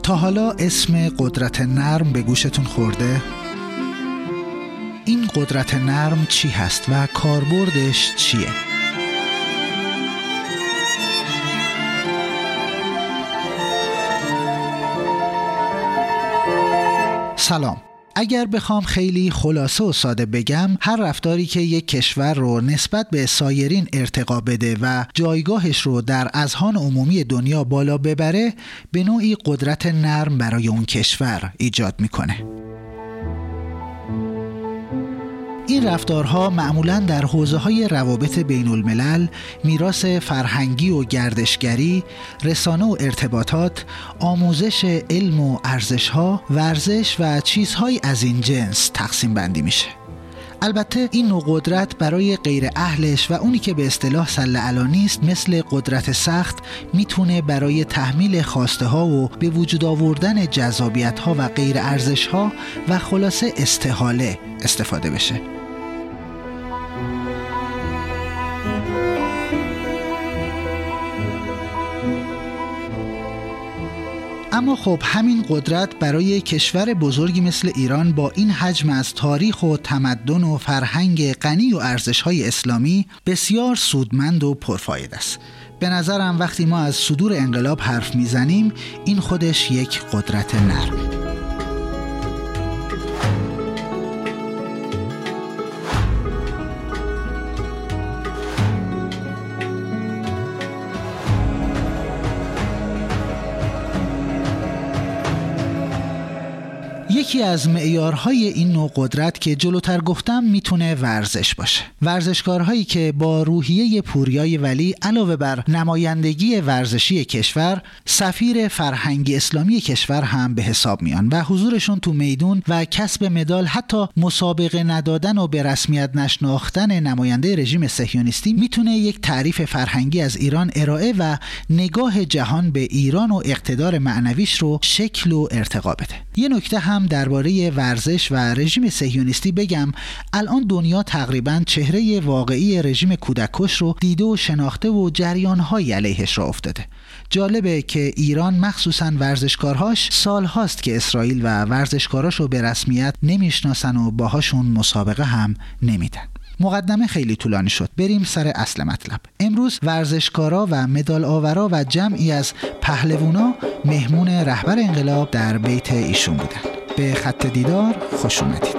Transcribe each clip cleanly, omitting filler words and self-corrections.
تا حالا اسم قدرت نرم به گوشتون خورده؟ این قدرت نرم چی هست و کاربردش چیه؟ سلام. اگر بخوام خیلی خلاصه و ساده بگم، هر رفتاری که یک کشور رو نسبت به سایرین ارتقا بده و جایگاهش رو در اذهان عمومی دنیا بالا ببره، به نوعی قدرت نرم برای اون کشور ایجاد میکنه. این رفتارها معمولاً در حوزه‌های روابط بین الملل، میراث فرهنگی و گردشگری، رسانه و ارتباطات، آموزش علم و ارزش‌ها، ورزش و چیزهای از این جنس تقسیم بندی میشه. البته این نوع قدرت برای غیر اهلش و اونی که به اصطلاح سله علا نیست، مثل قدرت سخت، میتونه برای تحمیل خواسته ها و به وجود آوردن جذابیت ها و غیر ارزش ها و خلاصه استحاله استفاده بشه. اما خب همین قدرت برای کشور بزرگی مثل ایران با این حجم از تاریخ و تمدن و فرهنگ غنی و ارزش‌های اسلامی بسیار سودمند و پرفایده است. به نظرم وقتی ما از صدور انقلاب حرف میزنیم، این خودش یک قدرت نرمه. یکی از معیارهای این نوع قدرت که جلوتر گفتم میتونه ورزش باشه. ورزشکارهایی که با روحیه پوریای ولی علاوه بر نمایندگی ورزشی کشور، سفیر فرهنگی اسلامی کشور هم به حساب میان و حضورشون تو میدون و کسب مدال، حتی مسابقه ندادن و به رسمیت نشناختن نماینده رژیم صهیونیستی، میتونه یک تعریف فرهنگی از ایران ارائه و نگاه جهان به ایران و اقتدار معنویش رو شکل و ارتقا بده. یه نکته هم درباره ورزش و رژیم صهیونیستی بگم. الان دنیا تقریباً چهره واقعی رژیم کودککش رو دیده و شناخته و جریان‌های علیهش را افتاده. جالبه که ایران مخصوصاً ورزشکارهاش سال هاست که اسرائیل و ورزشکاراش رو به رسمیت نمیشناسن و باهاشون مسابقه هم نمیدن. مقدمه خیلی طولانی شد. بریم سر اصل مطلب. امروز ورزشکارا و مدال آورا و جمعی از پهلوانا مهمون رهبر انقلاب در بیت ایشون بودن. به خط دیدار خوش اومدید.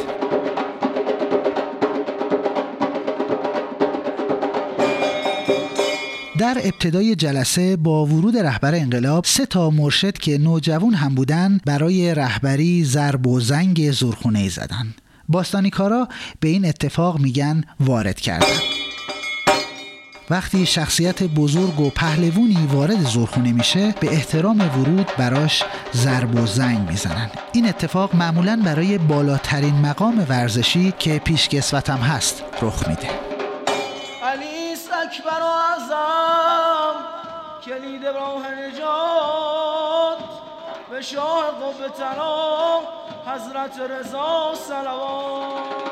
در ابتدای جلسه با ورود رهبر انقلاب 3 مرشد که نوجوان هم بودن برای رهبری ضرب و زنگ زورخونه‌ای زدن. باستانیکارا به این اتفاق میگن وارد کردن. وقتی شخصیت بزرگ و پهلوانی وارد زورخونه میشه، به احترام ورود براش ضرب و زنگ میزنن. این اتفاق معمولاً برای بالاترین مقام ورزشی که پیشکسوت هم هست رخ میده. علیس اکبر و اعظم کلید راه نجات به شاه قبه ترا حضرت رضا صلوات.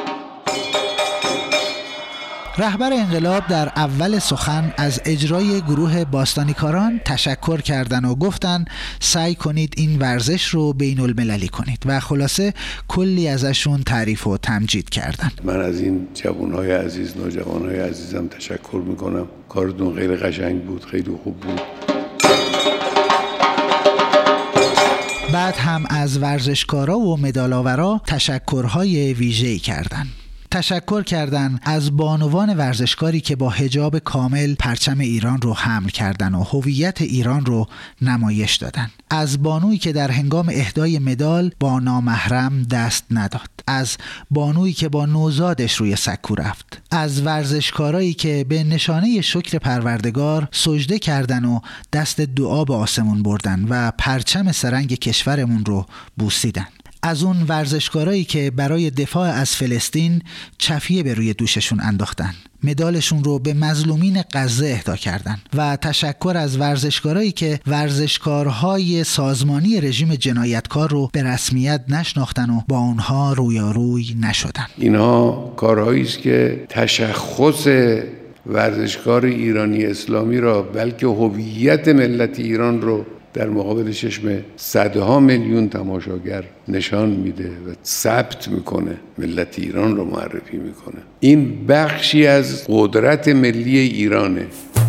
رهبر انقلاب در اول سخن از اجرای گروه باستانیکاران تشکر کردن و گفتن سعی کنید این ورزش رو بین المللی کنید و خلاصه کلی ازشون تعریف و تمجید کردن. من از این جوانهای عزیز، نوجوانهای عزیزم تشکر میکنم. کارتون خیلی قشنگ بود، خیلی خوب بود. بعد هم از ورزشکارا و مدال‌آورا تشکرهای ویژه‌ای کردن. تشکر کردن از بانوان ورزشکاری که با حجاب کامل پرچم ایران رو حمل کردن و هویت ایران رو نمایش دادن. از بانویی که در هنگام اهدای مدال با نامحرم دست نداد. از بانویی که با نوزادش روی سکو رفت. از ورزشکارایی که به نشانه شکر پروردگار سجده کردن و دست دعا به آسمون بردن و پرچم سرنگ کشورمون رو بوسیدن. از اون ورزشکارایی که برای دفاع از فلسطین چفیه به روی دوششون انداختن، مدالشون رو به مظلومین غزه اهدا کردن. و تشکر از ورزشکارایی که ورزشکارهای سازمانی رژیم جنایتکار رو به رسمیت نشناختن و با اونها رویاروی نشدن. اینها کارهایی است که تشخص ورزشکار ایرانی اسلامی را، بلکه هویت ملت ایران رو در مقابل چشم صدها میلیون تماشاگر نشان میده و ثبت میکنه، ملت ایران رو معرفی میکنه. این بخشی از قدرت ملی ایرانه.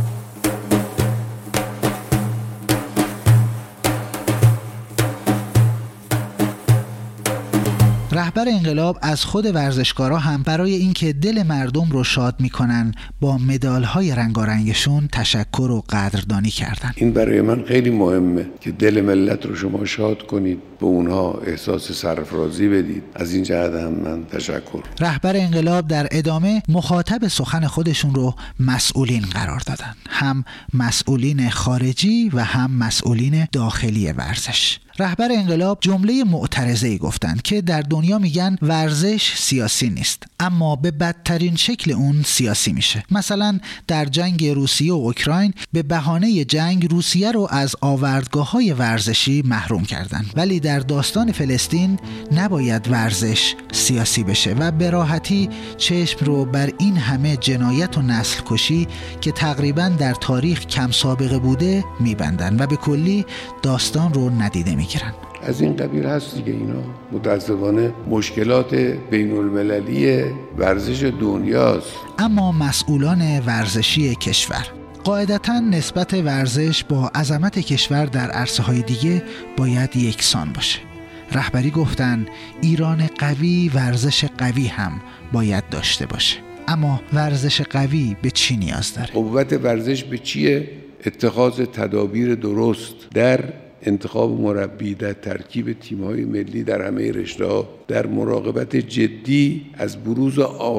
رهبر انقلاب از خود ورزشکارا هم برای اینکه دل مردم رو شاد میکنن با مدال‌های رنگارنگشون تشکر و قدردانی کردن. این برای من خیلی مهمه که دل ملت رو شما شاد کنید، به اونها احساس سرفرازی بدید. از این جهت هم من تشکر. رهبر انقلاب در ادامه مخاطب سخن خودشون رو مسئولین قرار دادن، هم مسئولین خارجی و هم مسئولین داخلی ورزش. رهبر انقلاب جمله معترضه‌ای گفتن که در دنیا میگن ورزش سیاسی نیست، اما به بدترین شکل اون سیاسی میشه. مثلا در جنگ روسیه و اوکراین به بهانه جنگ روسیه رو از آوردگاه‌های ورزشی محروم کردن، ولی در داستان فلسطین نباید ورزش سیاسی بشه و به راحتی چشم رو بر این همه جنایت و نسل کشی که تقریباً در تاریخ کم سابقه بوده میبندن و به کلی داستان رو ندیده میگیرن. از این قبیل هست دیگه. اینا متاسفانه مشکلات بین المللی ورزش دنیاست. اما مسئولان ورزشی کشور قاعدتاً نسبت ورزش با عظمت کشور در عرصه‌های دیگه باید یکسان باشه. رهبری گفتن ایران قوی ورزش قوی هم باید داشته باشه. اما ورزش قوی به چی نیاز داره؟ قوت ورزش به چیه؟ اتخاذ تدابیر درست در انتخاب مربی، در ترکیب تیم‌های ملی در همه رشته‌ها، در مراقبت جدی از بروز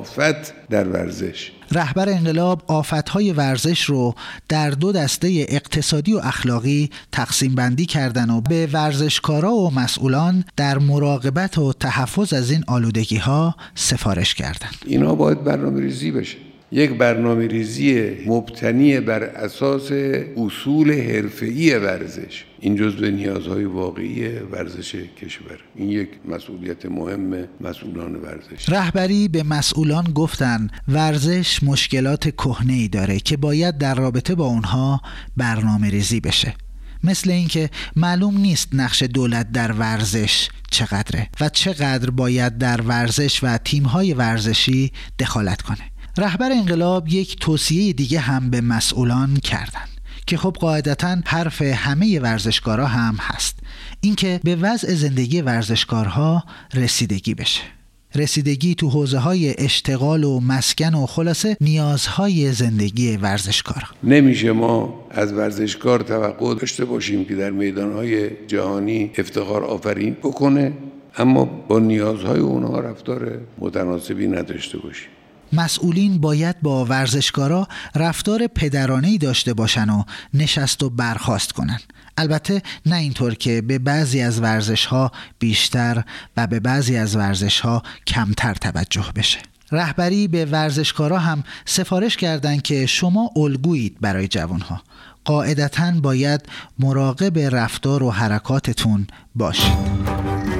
آفت در ورزش. رهبر انقلاب آفت‌های ورزش رو در دو دسته اقتصادی و اخلاقی تقسیم بندی کردن و به ورزشکارا و مسئولان در مراقبت و تحفظ از این آلودگی‌ها سفارش کردن. اینا باید برنامه‌ریزی بشه. یک برنامه‌ریزی مبتنی بر اساس اصول حرفه‌ای ورزش. این جزو نیازهای واقعی ورزش کشور. این یک مسئولیت مهم مسئولان ورزش. رهبری به مسئولان گفتن ورزش مشکلات کهنه‌ای داره که باید در رابطه با اونها برنامه‌ریزی بشه. مثل اینکه معلوم نیست نقش دولت در ورزش چقدره و چقدر باید در ورزش و تیم‌های ورزشی دخالت کنه. رهبر انقلاب یک توصیه دیگه هم به مسئولان کردن که خب قاعدتاً حرف همه ورزشکارها هم هست، اینکه به وضع زندگی ورزشکارها رسیدگی بشه. رسیدگی تو حوزه‌های اشتغال و مسکن و خلاصه نیازهای زندگی ورزشکار. نمیشه ما از ورزشکار توقع داشته باشیم که در میدانهای جهانی افتخار آفرین بکنه اما با نیازهای اونها رفتار متناسبی نداشته باشیم. مسئولین باید با ورزشکارا رفتار پدرانه‌ای داشته باشن و نشست و برخاست کنن. البته نه اینطور که به بعضی از ورزش‌ها بیشتر و به بعضی از ورزش‌ها کمتر توجه بشه. رهبری به ورزشکارا هم سفارش کردن که شما الگویید برای جوانها. قاعدتاً باید مراقب رفتار و حرکاتتون باشید.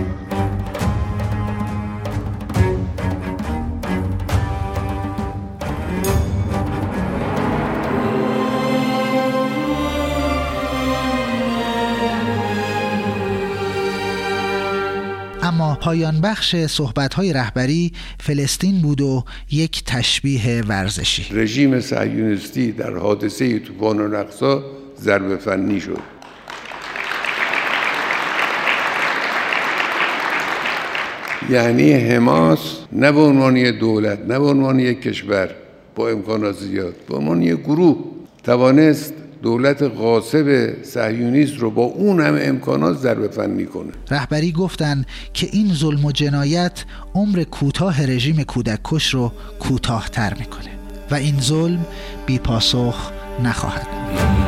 اما پایان بخش صحبت‌های رهبری فلسطین بود و یک تشبیه ورزشی. رژیم صهیونیستی در حادثه طوفان الاقصی ضربه فنی شد. یعنی حماس نه به عنوان یک دولت، نه به عنوان یک کشور با امکانات زیاد، به عنوان یک گروه توانست دولت غاصب صهیونیست رو با اون همه امکانات ضربه فنی کنه. رهبری گفتن که این ظلم و جنایت عمر کوتاه رژیم کودک کش رو کوتاه‌تر میکنه و این ظلم بی پاسخ نخواهد بود.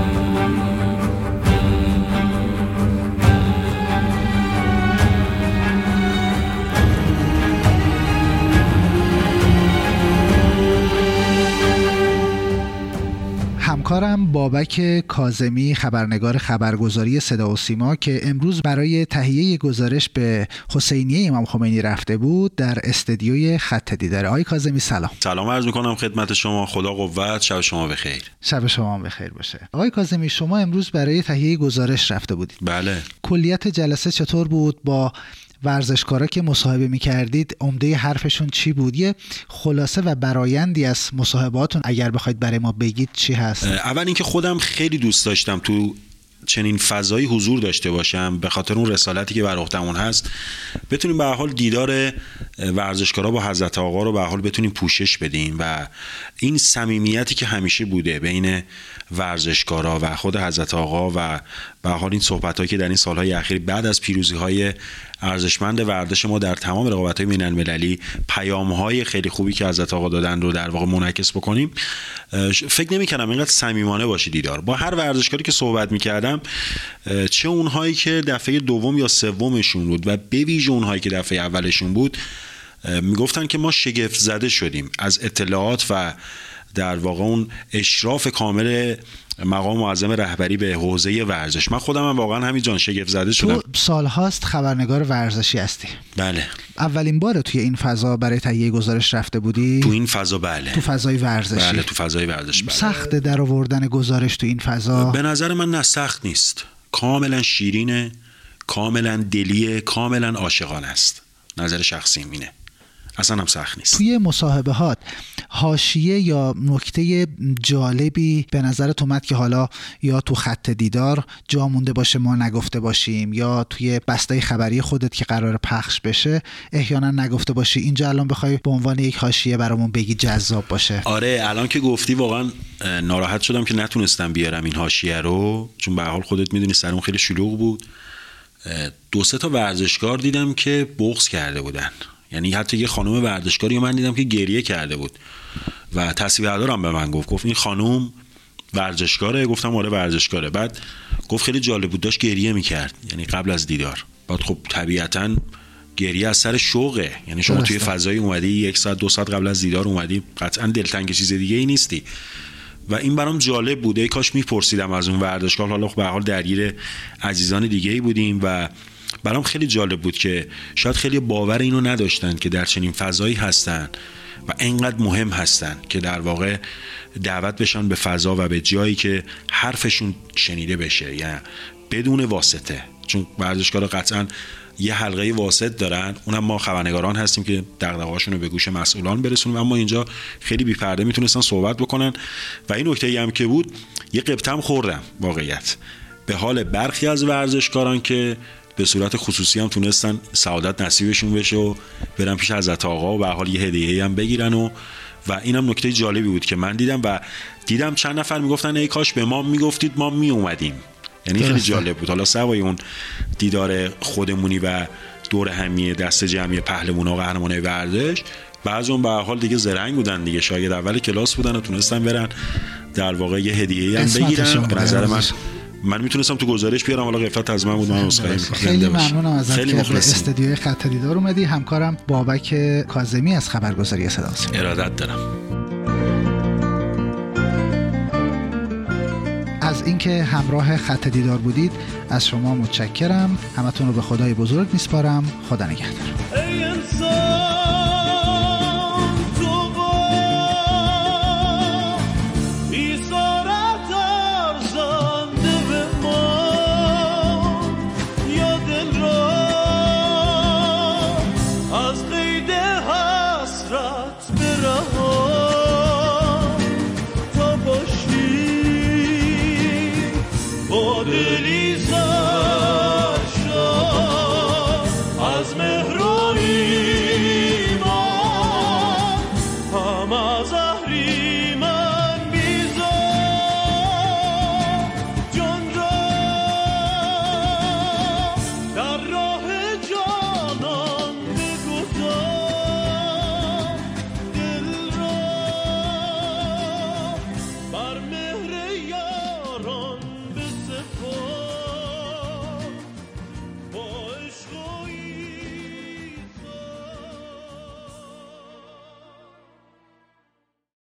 همکار همکارم بابک کاظمی، خبرنگار خبرگزاری صدا و سیما که امروز برای تهیه گزارش به حسینیه امام خمینی رفته بود، در استدیوی خط دیدار. آقای کاظمی سلام. سلام عرض میکنم خدمت شما. خدا قوت. شب شما بخیر. شب شما بخیر باشه. آقای کاظمی، شما امروز برای تهیه گزارش رفته بودید. بله. کلیت جلسه چطور بود؟ با ورزشکارا که مصاحبه می‌کردید عمده حرفشون چی بود؟ یه خلاصه و برایندی از مصاحبهاتون اگر بخواید برای ما بگید چی هست؟ اول اینکه خودم خیلی دوست داشتم تو چنین فضایی حضور داشته باشم، به خاطر اون رسالتی که بر عهده‌مون هست بتونیم به هر حال دیدار ورزشکارا با حضرت آقا رو به هر حال بتونیم پوشش بدیم و این صمیمیتی که همیشه بوده بین ورزشکارا و خود حضرت آقا و به هر حال این صحبتایی که در این سالهای اخیر بعد از پیروزی‌های ارزشمند ورزش ما در تمام رقابت‌های بین‌المللی، پیام‌های خیلی خوبی که حضرت آقا دادن رو در واقع منعکس بکنیم. فکر نمی‌کردم اینقدر صمیمانه باشه دیدار. با هر ورزشکاری که صحبت می‌کردم، چه اونهایی که دفعه دوم یا سومشون بود و به ویژه اونهایی که دفعه اولشون بود، میگفتن که ما شگفت زده شدیم از اطلاعات و در واقع اون اشراف کامل مقام معظم رهبری به حوزه ورزش. من خودم هم واقعا همین جان شگفت زده شدم. تو سالهاست خبرنگار ورزشی هستی. بله. اولین باره توی این فضا برای تهیه گزارش رفته بودی؟ تو این فضا بله. تو فضای ورزشی. بله تو فضای ورزش. بله. سخت در آوردن گزارش تو این فضا؟ به نظر من نه سخت نیست. کاملا شیرینه، کاملا دلیه، کاملا عاشقانه است. نظر شخصی اینه. اصلا هم سخت نیست. توی مصاحبهات حاشیه یا نکته جالبی به نظرت اومد که حالا یا تو خط دیدار جا مونده باشه ما نگفته باشیم، یا توی بستای خبری خودت که قرار پخش بشه احیانا نگفته باشی، اینجا الان بخوای به عنوان یک حاشیه برامون بگی جذاب باشه؟ آره الان که گفتی واقعا ناراحت شدم که نتونستم بیارم این حاشیه رو، چون به هر حال خودت میدونی سرمون خیلی شلوغ بود. 2-3 تا ورزشکار دیدم که بغض کرده بودن، یعنی حتی یه خانم ورزشکاری من دیدم که گریه کرده بود و تصویردارم به من گفت این خانم ورزشکاره. گفتم آره ورزشکاره. بعد گفت خیلی جالب بود داشت گریه میکرد، یعنی قبل از دیدار. بعد خب طبیعتاً گریه از سر شوقه، یعنی شما توی فضای اومدی 1 ساعت 2 ساعت قبل از دیدار اومدی، قطعاً دلتنگ چیز دیگه ای نیستی و این برام جالب بود. ای کاش میپرسیدم از اون ورزشکار. حالا به هر حال درگیر عزیزان دیگه ای بودیم و برام خیلی جالب بود که شاید خیلی باور اینو نداشتن که در چنین فضایی هستن و اینقدر مهم هستن که در واقع دعوت بشن به فضا و به جایی که حرفشون شنیده بشه، یعنی بدون واسطه. چون ورزشکارا قطعاً یه حلقه واسط دارن، اونم ما خبرنگاران هستیم که دغدغه‌هاشون رو به گوش مسئولان برسونیم، اما اینجا خیلی بی پرده میتونستن صحبت بکنن. و این نکته‌ای هم که بود یه قبطم خوردم واقعیت به حال برخی از ورزشکاران که به صورت خصوصی هم تونستن سعادت نصیبشون بشه و برن پیش حضرت آقا و به حال یه هدیه هم بگیرن و اینم نکته جالبی بود که من دیدم چند نفر میگفتن ای کاش به ما میگفتید ما می اومدیم. یعنی خیلی جالب بود. حالا سوای اون دیدار خودمونی و دور همی دست جمعی پهلوانا و قهرمانای ورزش، بعضیون به هر حال دیگه زرنگ بودن دیگه، شاگرد اول کلاس بودن و تونستن برن در واقع یه هدیه هم بگیرن. به نظر من میتونستم تو گزارش بیارم، حالا غفلت از من بود، من عذرخواهی میکنم. خیلی ممنونم ازت که به استدیوی خط دیدار اومدی. همکارم بابک کاظمی از خبرگزاری صدا و سیما. ارادت دارم. از اینکه همراه خط دیدار بودید از شما متشکرم. همتون رو به خدای بزرگ میسپارم. خدا نگهدار.